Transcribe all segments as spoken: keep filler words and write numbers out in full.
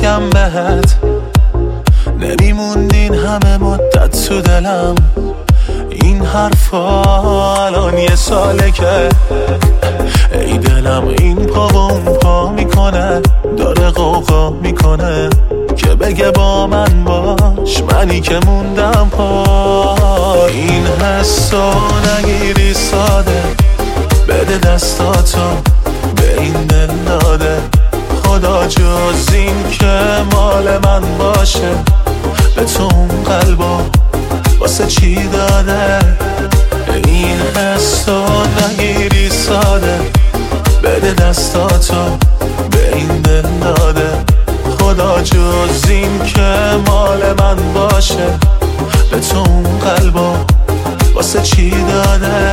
بگم بهت نمیموندین همه مدت تو دلم. این حرفا الان یه ساله که ای دلم این پا و اون پا میکنه، داره قوقا میکنه که بگه با من باش، منی که موندم پا. این حسو نگیری ساده، بده دستاتو به این دل داده، خدا جز این که مال من باشه به تو اون قلبو واسه چی داده. این حسو نگیری ساده، بده دستاتو به این دل داده، خدا جز این که مال من باشه به تو اون قلبو واسه چی داده.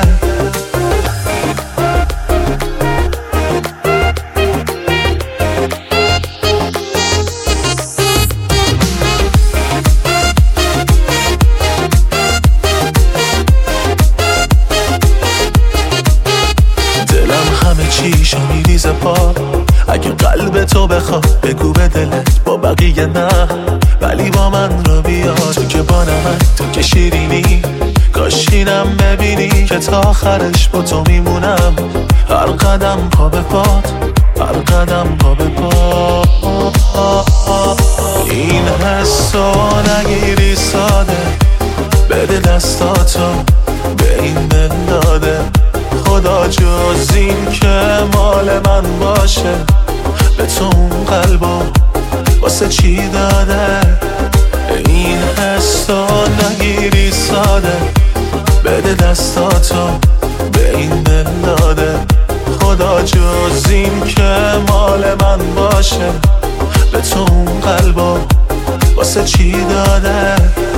چیشو میریزه پا، اگه قلب تو بخواد بگو به دلت با بقیه نه، ولی با من رو بیا تو که با نمک، تو که شیرینی، کاش اینم ببینی که تا آخرش با تو میمونم. هر قدم پا به پات، هر قدم پا به پا. این حسو نگیری ساده، بده دستاتو به این دل داده، خدا جز این که مال من باشه به تو اون قلبو واسه چی داده. این حسو نگیری ساده، بده دستاتو به این دل داده، خدا جز این که مال من باشه به تو اون قلبو واسه چی داده.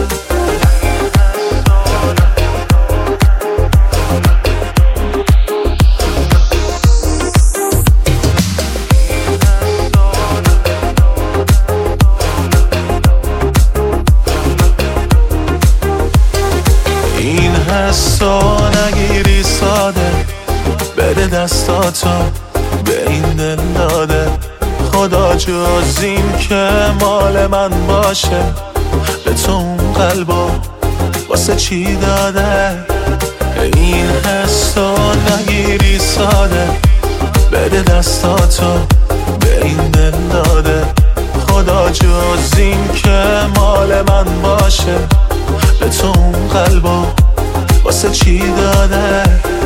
حسو نگیری ساده، بده دستاتو به این دل داده، خدا جز این که مال من باشه به تو اون قلبو واسه چی داده. این حسو نگیری ساده، بده دستاتو به این دل داده، خدا جز این که مال من باشه به تو اون قلبو واسه چی داده.